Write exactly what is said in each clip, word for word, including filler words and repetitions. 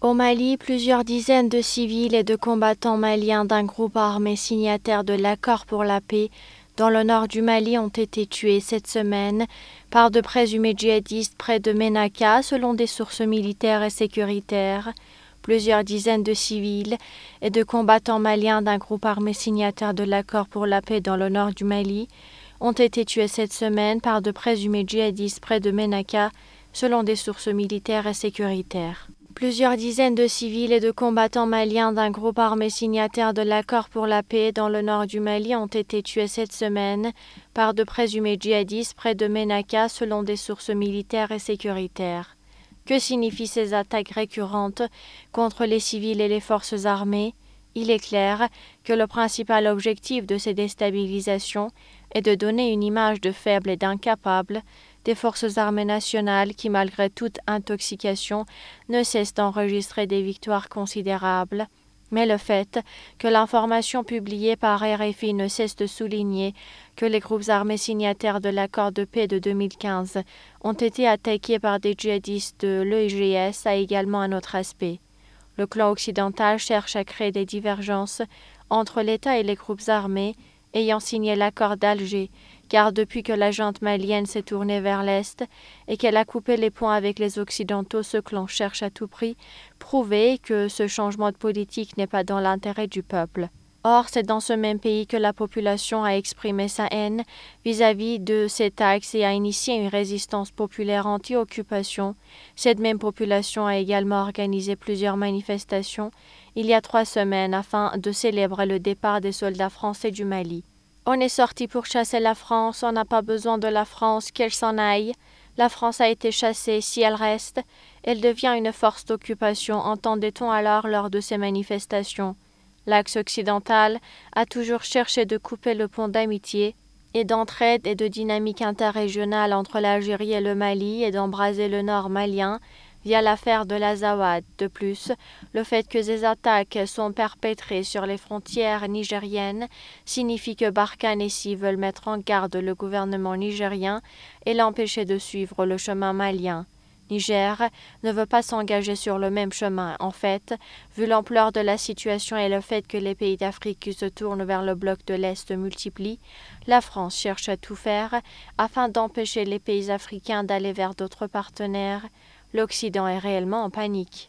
Au Mali, plusieurs dizaines de civils et de combattants maliens d'un groupe armé signataire de l'accord pour la paix dans le nord du Mali ont été tués cette semaine par de présumés djihadistes près de Ménaka, selon des sources militaires et sécuritaires. Plusieurs dizaines de civils et de combattants maliens d'un groupe armé signataire de l'accord pour la paix dans le nord du Mali ont été tués cette semaine par de présumés djihadistes près de Ménaka, selon des sources militaires et sécuritaires. Plusieurs dizaines de civils et de combattants maliens d'un groupe armé signataire de l'accord pour la paix dans le nord du Mali ont été tués cette semaine par de présumés djihadistes près de Ménaka, selon des sources militaires et sécuritaires. Que signifient ces attaques récurrentes contre les civils et les forces armées? Il est clair que le principal objectif de ces déstabilisations est de donner une image de faible et d'incapable des forces armées nationales qui, malgré toute intoxication, ne cessent d'enregistrer des victoires considérables. Mais le fait que l'information publiée par R F I ne cesse de souligner que les groupes armés signataires de l'accord de paix de deux mille quinze ont été attaqués par des djihadistes de l'E G S a également un autre aspect. Le clan occidental cherche à créer des divergences entre l'État et les groupes armés ayant signé l'accord d'Alger, car depuis que la junte malienne s'est tournée vers l'Est et qu'elle a coupé les ponts avec les Occidentaux, ce clan cherche à tout prix prouver que ce changement de politique n'est pas dans l'intérêt du peuple. Or, c'est dans ce même pays que la population a exprimé sa haine vis-à-vis de ces taxes et a initié une résistance populaire anti-occupation. Cette même population a également organisé plusieurs manifestations il y a trois semaines afin de célébrer le départ des soldats français du Mali. On est sorti pour chasser la France, on n'a pas besoin de la France, qu'elle s'en aille. La France a été chassée, si elle reste, elle devient une force d'occupation, entendait-on alors lors de ces manifestations. L'axe occidental a toujours cherché de couper le pont d'amitié et d'entraide et de dynamique interrégionale entre l'Algérie et le Mali et d'embraser le nord malien via l'affaire de l'Azawad. De plus, le fait que ces attaques sont perpétrées sur les frontières nigériennes signifie que Barkhane et Si veulent mettre en garde le gouvernement nigérien et l'empêcher de suivre le chemin malien. Niger ne veut pas s'engager sur le même chemin. En fait, vu l'ampleur de la situation et le fait que les pays d'Afrique qui se tournent vers le bloc de l'Est se multiplient, la France cherche à tout faire afin d'empêcher les pays africains d'aller vers d'autres partenaires. L'Occident est réellement en panique.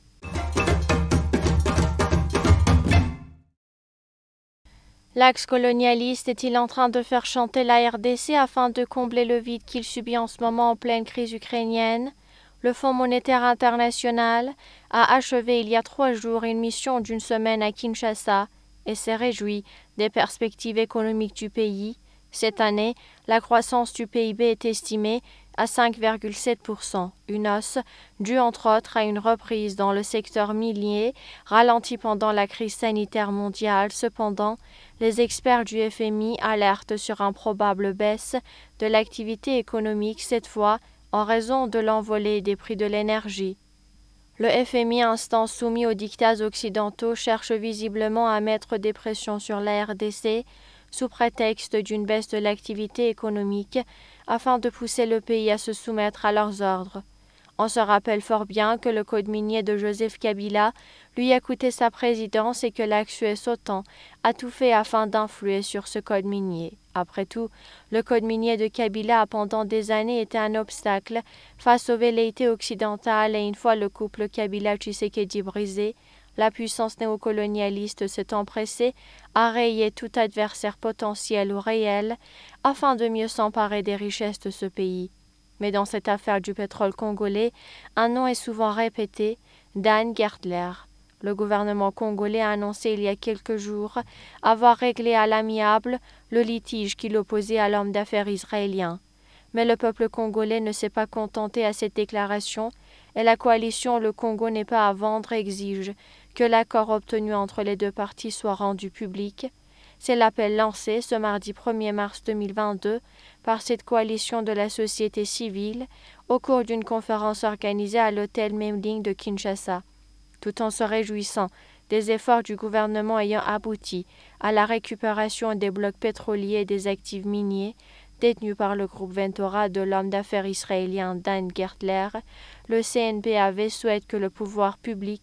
L'axe colonialiste est-il en train de faire chanter la R D C afin de combler le vide qu'il subit en ce moment en pleine crise ukrainienne? Le Fonds monétaire international a achevé il y a trois jours une mission d'une semaine à Kinshasa et s'est réjoui des perspectives économiques du pays. Cette année, la croissance du P I B est estimée à cinq virgule sept pour cent, une hausse due entre autres à une reprise dans le secteur minier ralenti pendant la crise sanitaire mondiale. Cependant, les experts du F M I alertent sur une probable baisse de l'activité économique, cette fois en raison de l'envolée des prix de l'énergie. Le F M I, instance soumis aux diktats occidentaux, cherche visiblement à mettre des pressions sur la R D C sous prétexte d'une baisse de l'activité économique afin de pousser le pays à se soumettre à leurs ordres. On se rappelle fort bien que le code minier de Joseph Kabila lui a coûté sa présidence et que l'axe U S OTAN a tout fait afin d'influer sur ce code minier. Après tout, le code minier de Kabila a pendant des années été un obstacle face aux velléités occidentales et une fois le couple Kabila-Tshisekedi brisé, la puissance néocolonialiste s'est empressée à rayer tout adversaire potentiel ou réel afin de mieux s'emparer des richesses de ce pays. Mais dans cette affaire du pétrole congolais, un nom est souvent répété, Dan Gertler. Le gouvernement congolais a annoncé il y a quelques jours avoir réglé à l'amiable le litige qui l'opposait à l'homme d'affaires israélien. Mais le peuple congolais ne s'est pas contenté à cette déclaration et la coalition Le Congo n'est pas à vendre exige que l'accord obtenu entre les deux parties soit rendu public. C'est l'appel lancé ce mardi premier mars deux mille vingt-deux par cette coalition de la société civile au cours d'une conférence organisée à l'hôtel Memling de Kinshasa. Tout en se réjouissant des efforts du gouvernement ayant abouti à la récupération des blocs pétroliers et des actifs miniers détenus par le groupe Ventura de l'homme d'affaires israélien Dan Gertler, le C N P A V souhaite que le pouvoir public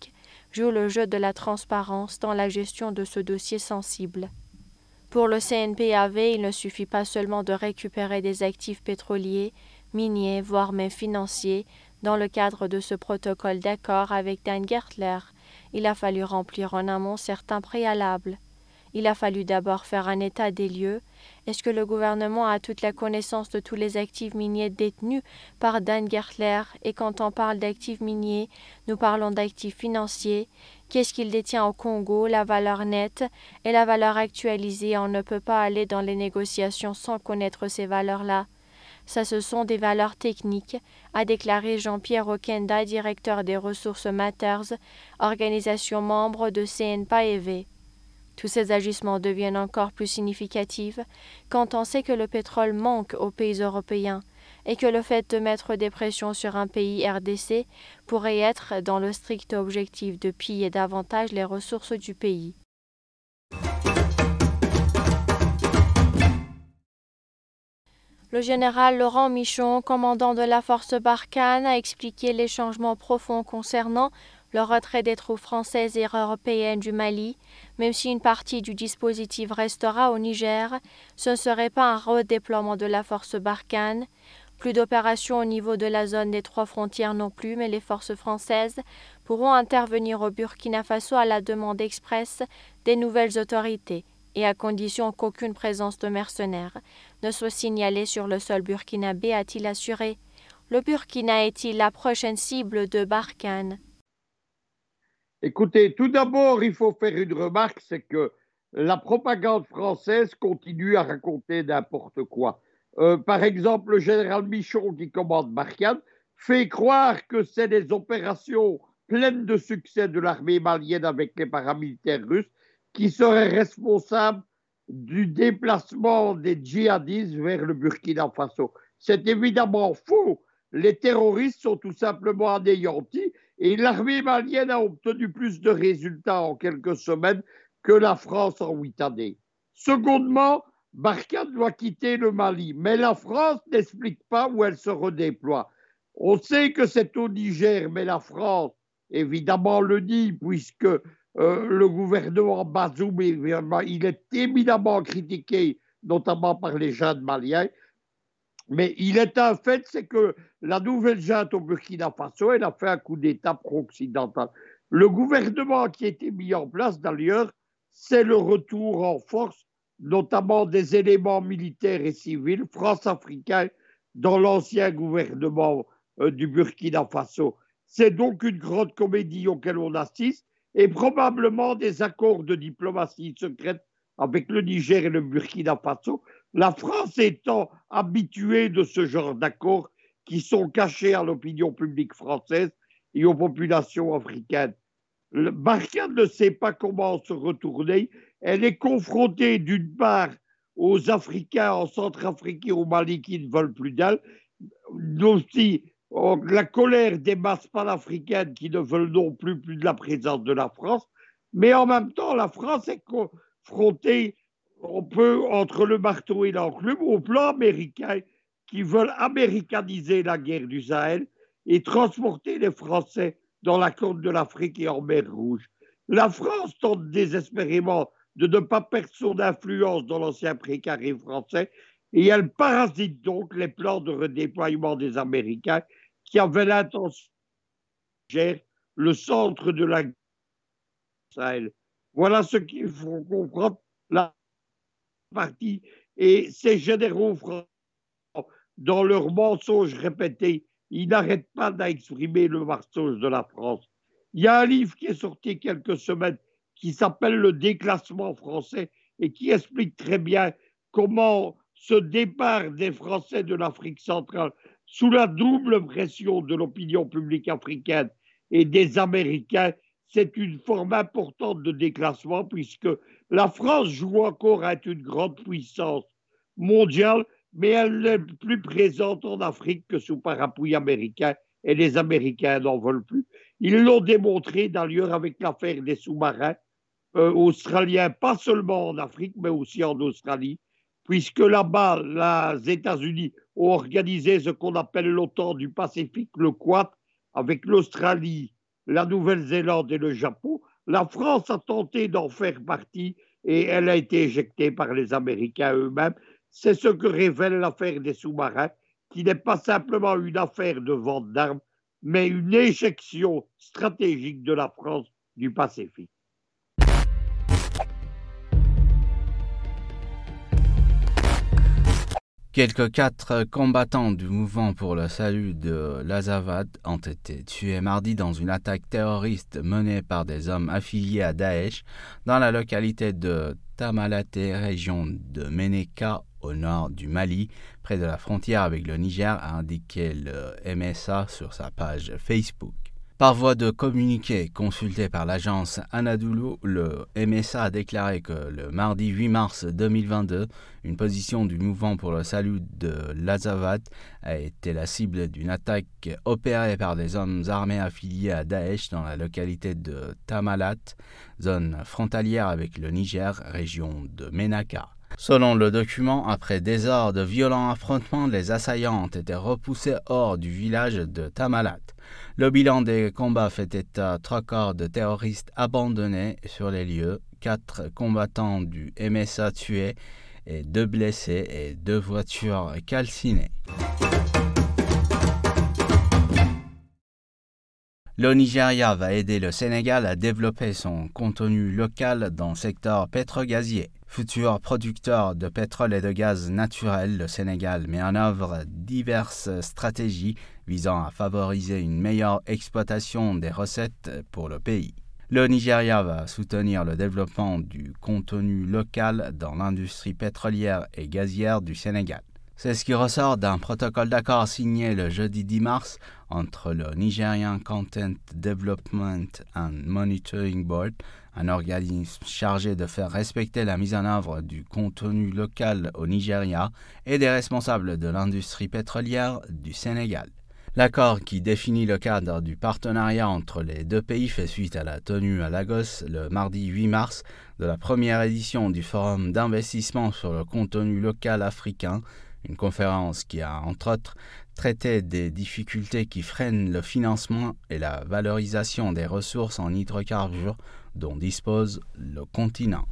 joue le jeu de la transparence dans la gestion de ce dossier sensible. Pour le C N P A V, il ne suffit pas seulement de récupérer des actifs pétroliers, miniers, voire même financiers, dans le cadre de ce protocole d'accord avec Dan Gertler. Il a fallu remplir en amont certains préalables. Il a fallu d'abord faire un état des lieux. Est-ce que le gouvernement a toute la connaissance de tous les actifs miniers détenus par Dan Gertler? Et quand on parle d'actifs miniers, nous parlons d'actifs financiers. Qu'est-ce qu'il détient au Congo, la valeur nette et la valeur actualisée? On ne peut pas aller dans les négociations sans connaître ces valeurs-là. Ça, ce sont des valeurs techniques, a déclaré Jean-Pierre Okenda, directeur des Ressources Matters, organisation membre de C N P A V. Tous ces agissements deviennent encore plus significatifs quand on sait que le pétrole manque aux pays européens et que le fait de mettre des pressions sur un pays R D C pourrait être dans le strict objectif de piller davantage les ressources du pays. Le général Laurent Michon, commandant de la force Barkhane, a expliqué les changements profonds concernant le retrait des troupes françaises et européennes du Mali. Même si une partie du dispositif restera au Niger, ce ne serait pas un redéploiement de la force Barkhane. Plus d'opérations au niveau de la zone des trois frontières non plus, mais les forces françaises pourront intervenir au Burkina Faso à la demande expresse des nouvelles autorités, et à condition qu'aucune présence de mercenaires ne soit signalée sur le sol burkinabé, a-t-il assuré. Le Burkina est-il la prochaine cible de Barkhane? Écoutez, tout d'abord, il faut faire une remarque, c'est que la propagande française continue à raconter n'importe quoi. Euh, par exemple, le général Michon, qui commande Barkhane, fait croire que c'est des opérations pleines de succès de l'armée malienne avec les paramilitaires russes qui seraient responsables du déplacement des djihadistes vers le Burkina Faso. C'est évidemment faux. Les terroristes sont tout simplement anéantis et l'armée malienne a obtenu plus de résultats en quelques semaines que la France en huit années. Secondement, Barkhane doit quitter le Mali, mais la France n'explique pas où elle se redéploie. On sait que c'est au Niger, mais la France, évidemment, le dit, puisque euh, le gouvernement Bazoum, il est éminemment critiqué, notamment par les jeunes maliens. Mais il est un fait, c'est que la nouvelle junte au Burkina Faso, elle a fait un coup d'État pro-occidental. Le gouvernement qui a été mis en place, d'ailleurs, c'est le retour en force, notamment des éléments militaires et civils france-africains dans l'ancien gouvernement euh, du Burkina Faso. C'est donc une grande comédie auquel on assiste et probablement des accords de diplomatie secrète avec le Niger et le Burkina Faso. La France étant habituée de ce genre d'accords qui sont cachés à l'opinion publique française et aux populations africaines. Barkhane ne sait pas comment se retourner. Elle est confrontée d'une part aux Africains en Centrafrique et au Mali qui ne veulent plus d'elle, aussi la colère des masses panafricaines qui ne veulent non plus plus de la présence de la France, mais en même temps, la France est confrontée, on peut, entre le marteau et l'enclume, au plan américain, qui veulent américaniser la guerre du Sahel et transporter les Français dans la côte de l'Afrique et en mer Rouge. La France tente désespérément de ne pas perdre son influence dans l'ancien précaré français et elle parasite donc les plans de redéploiement des Américains qui avaient l'intention de gérer le centre de la Sahel. Voilà ce qu'il faut comprendre la partie et ces généraux français, dans leurs mensonges répétés, ils n'arrêtent pas d'exprimer le mensonge de la France. Il y a un livre qui est sorti quelques semaines qui s'appelle Le déclassement français et qui explique très bien comment ce départ des Français de l'Afrique centrale sous la double pression de l'opinion publique africaine et des Américains, c'est une forme importante de déclassement puisque la France joue encore à être une grande puissance mondiale, mais elle n'est plus présente en Afrique que sous parapluie américain et les Américains n'en veulent plus. Ils l'ont démontré d'ailleurs avec l'affaire des sous-marins euh, australiens, pas seulement en Afrique, mais aussi en Australie, puisque là-bas, les États-Unis ont organisé ce qu'on appelle l'OTAN du Pacifique, le Quad, avec l'Australie, la Nouvelle-Zélande et le Japon. La France a tenté d'en faire partie et elle a été éjectée par les Américains eux-mêmes. C'est ce que révèle l'affaire des sous-marins, qui n'est pas simplement une affaire de vente d'armes, mais une éjection stratégique de la France du Pacifique. Quelques quatre combattants du mouvement pour le salut de l'Azavad ont été tués mardi dans une attaque terroriste menée par des hommes affiliés à Daesh dans la localité de Tamalate, région de Ménéka, au nord du Mali, près de la frontière avec le Niger, a indiqué le M S A sur sa page Facebook. Par voie de communiqué consulté par l'agence Anadolu, le M S A a déclaré que le mardi huit mars deux mille vingt-deux, une position du mouvement pour le salut de l'Azavad a été la cible d'une attaque opérée par des hommes armés affiliés à Daesh dans la localité de Tamalat, zone frontalière avec le Niger, région de Ménaka. Selon le document, après des heures de violents affrontements, les assaillants ont été repoussés hors du village de Tamalat. Le bilan des combats fait état trois corps de terroristes abandonnés sur les lieux, quatre combattants du M S A tués et deux blessés et deux voitures calcinées. Le Nigeria va aider le Sénégal à développer son contenu local dans le secteur pétrogazier. Futur producteur de pétrole et de gaz naturel, le Sénégal met en œuvre diverses stratégies visant à favoriser une meilleure exploitation des recettes pour le pays. Le Nigeria va soutenir le développement du contenu local dans l'industrie pétrolière et gazière du Sénégal. C'est ce qui ressort d'un protocole d'accord signé le jeudi dix mars entre le Nigerian Content Development and Monitoring Board, un organisme chargé de faire respecter la mise en œuvre du contenu local au Nigeria, et des responsables de l'industrie pétrolière du Sénégal. L'accord qui définit le cadre du partenariat entre les deux pays fait suite à la tenue à Lagos le mardi huit mars de la première édition du Forum d'investissement sur le contenu local africain, une conférence qui a, entre autres, traité des difficultés qui freinent le financement et la valorisation des ressources en hydrocarbures dont dispose le continent.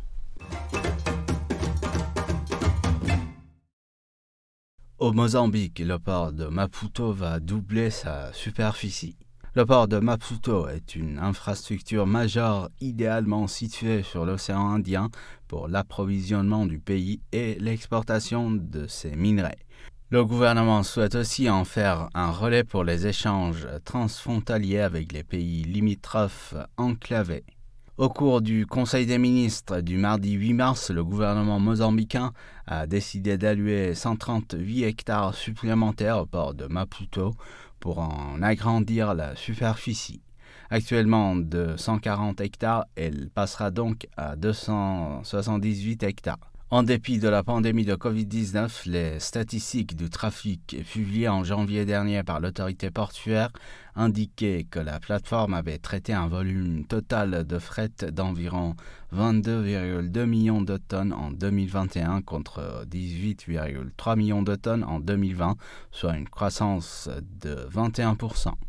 Au Mozambique, le port de Maputo va doubler sa superficie. Le port de Maputo est une infrastructure majeure idéalement située sur l'océan Indien pour l'approvisionnement du pays et l'exportation de ses minerais. Le gouvernement souhaite aussi en faire un relais pour les échanges transfrontaliers avec les pays limitrophes enclavés. Au cours du Conseil des ministres du mardi huit mars, le gouvernement mozambicain a décidé d'allouer cent trente-huit hectares supplémentaires au port de Maputo pour en agrandir la superficie. Actuellement de cent quarante hectares, elle passera donc à deux cent soixante-dix-huit hectares. En dépit de la pandémie de covid dix-neuf, les statistiques du trafic publiées en janvier dernier par l'autorité portuaire indiquaient que la plateforme avait traité un volume total de fret d'environ vingt-deux virgule deux millions de tonnes en deux mille vingt et un contre dix-huit virgule trois millions de tonnes en deux mille vingt, soit une croissance de vingt et un pour cent.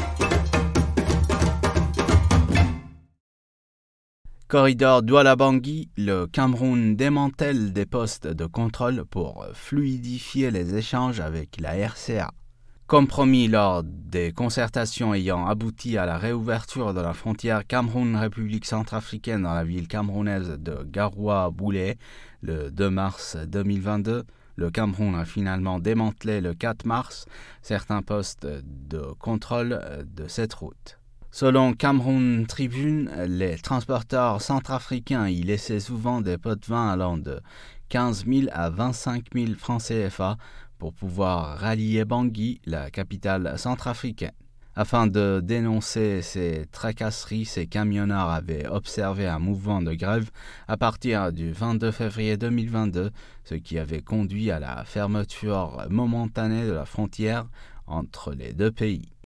Corridor Douala-Bangui, le Cameroun démantèle des postes de contrôle pour fluidifier les échanges avec la R C A. Comme promis lors des concertations ayant abouti à la réouverture de la frontière Cameroun-République centrafricaine dans la ville camerounaise de Garoua-Boulé le deux mars deux mille vingt-deux, le Cameroun a finalement démantelé le quatre mars certains postes de contrôle de cette route. Selon Cameroun Tribune, les transporteurs centrafricains y laissaient souvent des pots de vin allant de quinze mille à vingt-cinq mille francs C F A pour pouvoir rallier Bangui, la capitale centrafricaine. Afin de dénoncer ces tracasseries, ces camionneurs avaient observé un mouvement de grève à partir du vingt-deux février deux mille vingt-deux, ce qui avait conduit à la fermeture momentanée de la frontière entre les deux pays.